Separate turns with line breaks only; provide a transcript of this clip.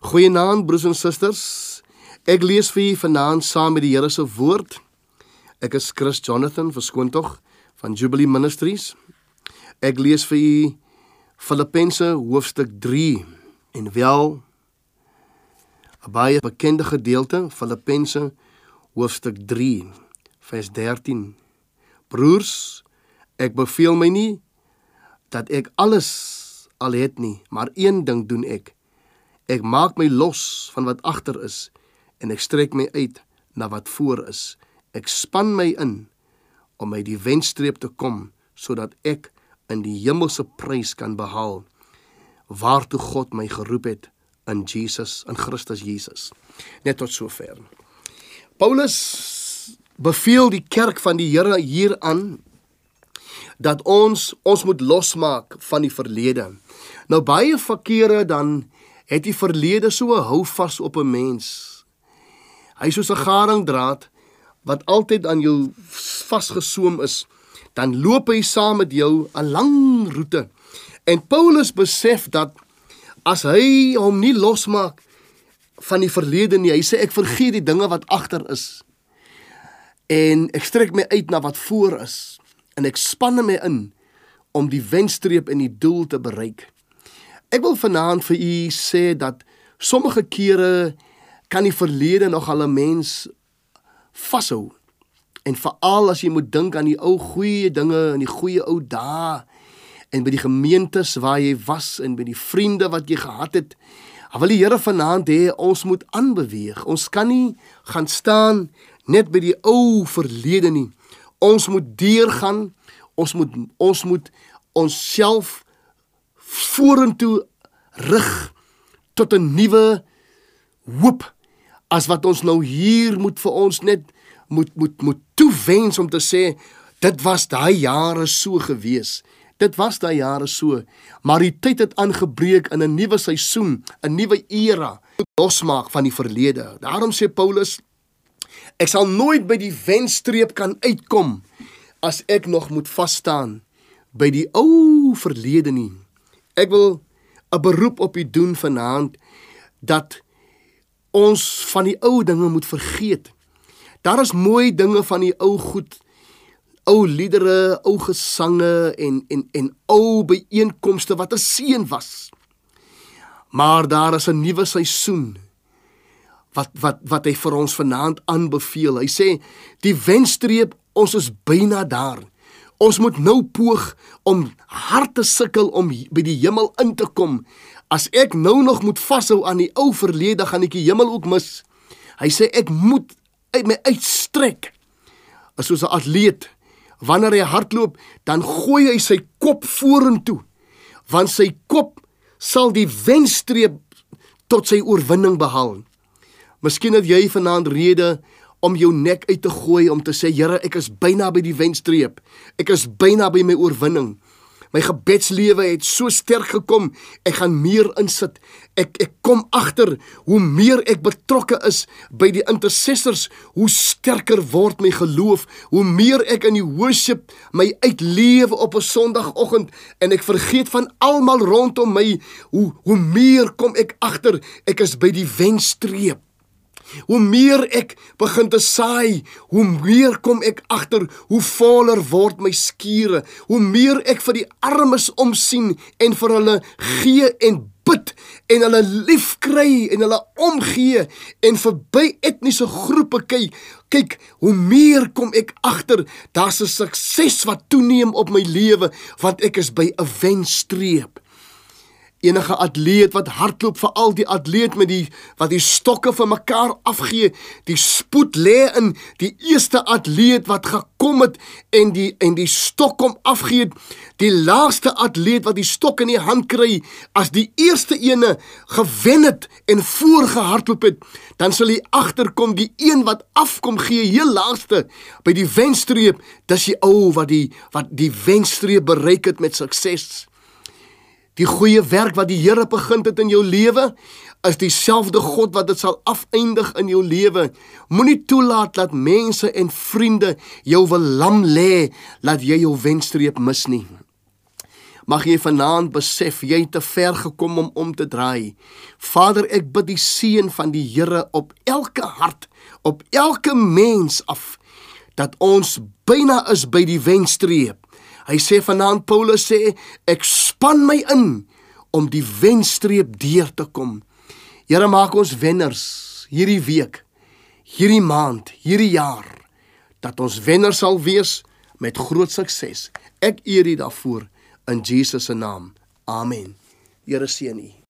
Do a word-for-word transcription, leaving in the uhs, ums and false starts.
Goeienaand, broers en susters. Ek lees vir julle vanaand saam met die Here se woord. Ek is Chris Jonathan, verskoon tog, van Jubilee Ministries. Ek lees vir julle Filippense hoofstuk drie, en wel 'n baie bekende gedeelte, Filippense hoofstuk drie, vers dertien. Broers, ek beveel my nie dat ek alles al het nie, maar een ding doen ek. Ek maak my los van wat agter is, en ek strek my uit na wat voor is. Ek span my in, om by die wenstreep te kom, sodat ek in die hemelse prys kan behaal, waartoe God my geroep het, in Jesus, in Christus Jesus. Net tot sover. Paulus beveel die kerk van die Here hier aan, dat ons, ons moet losmaak van die verlede. Nou baie verkere dan, het die verlede so 'n houvas op 'n mens. Hy is soos 'n garingdraad, wat altyd aan jou vasgesoom is, dan loop hy saam met jou 'n lang roete. En Paulus besef dat, as hy hom nie losmaak van die verlede nie, hy sê ek vergeet die dinge wat agter is, en ek strek my uit na wat voor is, en ek spanne my in, om die wenstreep en die doel te bereik. Ek wil vanaand vir u sê dat sommige kere kan die verlede nog al 'n mens vashou. En veral as jy moet dink aan die ou goeie dinge, en die goeie ou dae, en by die gemeentes waar jy was, en by die vriende wat jy gehad het, dan wil die Here vanaand hê, ons moet aanbeweeg. Ons kan nie gaan staan net by die ou verlede nie. Ons moet deurgaan, ons moet, ons moet onsself vorentoe rig tot 'n nuwe hoop, as wat ons nou hier moet vir ons net moet moet moet toewens om te sê, dit was daai jare so gewees. Dit was daai jare so, maar die tyd het aangebreek in 'n nuwe seisoen, 'n nuwe era, losmaak van die verlede. Daarom sê Paulus, ek sal nooit by die wenstreep kan uitkom, as ek nog moet vasstaan by die ou verlede nie. Ek wil 'n beroep op u doen vanaand, dat ons van die ou dinge moet vergeet. Daar is mooi dinge van die ou goed, ou liedere, ou gesange, en, en, en ou byeenkomste, wat 'n seën was. Maar daar is 'n nuwe seisoen, wat, wat, wat hy vir ons vanaand aanbeveel. Hy sê, die wenstreep, ons is byna daar. Ons moet nou poog om hard te sukkel om by die hemel in te kom. As ek nou nog moet vashou aan die ou verlede, gaan ek die hemel ook mis. Hy sê, ek moet uit my uitstrek. Soos 'n atleet, wanneer hy hardloop, dan gooi hy sy kop vorentoe, want sy kop sal die wenstreep tot sy oorwinning behaal. Miskien het jy vanaand rede om jou nek uit te gooi, om te sê, Here, ek is byna by die wenstreep, ek is byna by my oorwinning. My gebedslewe het so sterk gekom, ek gaan meer insit. Ek, ek kom agter, hoe meer ek betrokke is by die intercessors, hoe sterker word my geloof, hoe meer ek in die worship my uitlewe op 'n Sondagoggend, en ek vergeet van almal rondom my, hoe, hoe meer kom ek agter, ek is by die wenstreep. Hoe meer ek begin te saai, hoe meer kom ek agter, hoe voller word my skure, hoe meer ek vir die armes omsien, en vir hulle gee en bid, en hulle lief kry, en hulle omgee, en verby etniese groepe kyk, kyk, hoe meer kom ek agter, daar's 'n sukses wat toeneem op my lewe, want ek is by 'n wenstreep. Enige atleet wat hardloop, veral die atleet met die, wat die stokke vir mekaar afgee, die spoed lê in die eerste atleet wat gekom het, en die, en die stok kom afgee, die laaste atleet wat die stok in die hand kry, as die eerste ene gewen het, en voorgehardloop het, dan sal hy agterkom, die een wat afkom gee, heel laaste, by die wenstreep, dis die ou wat die, wat die wenstreep bereik het met sukses. Die goeie werk wat die Here begin het in jou lewe, is dieselfde God wat dit sal afeindig in jou lewe. Moenie toelaat dat mense en vriende jou wil lam lê, laat jy jou wenstreep mis nie. Mag jy vanaand besef, jy het te ver gekom om om te draai. Vader, ek bid die seën van die Here op elke hart, op elke mens af, dat ons byna is by die wenstreep. Hy sê vanaand, Paulus sê, ek span my in om die wenstreep deur te kom. Here, maak ons wenners hierdie week, hierdie maand, hierdie jaar, dat ons wenners sal wees met groot sukses. Ek eer U daarvoor in Jesus se naam. Amen. Here seën U.